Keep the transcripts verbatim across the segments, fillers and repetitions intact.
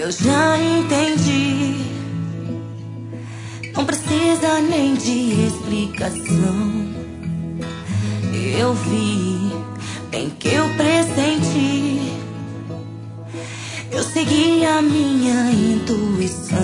Eu já entendi, não precisa nem de explicação. Eu vi, bem que eu pressenti. Eu segui a minha intuição.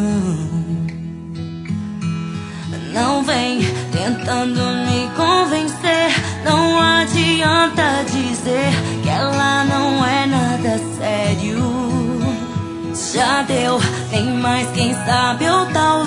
Não vem tentando me convencer. Não adianta dizer que ela não é nada sério. Já deu, tem mais, quem sabe, ou talvez